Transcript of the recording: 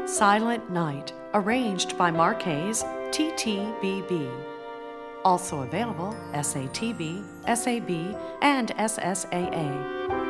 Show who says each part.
Speaker 1: Silent Night, arranged by Marquez, TTBB. Also available SATB, SAB, and SSAA.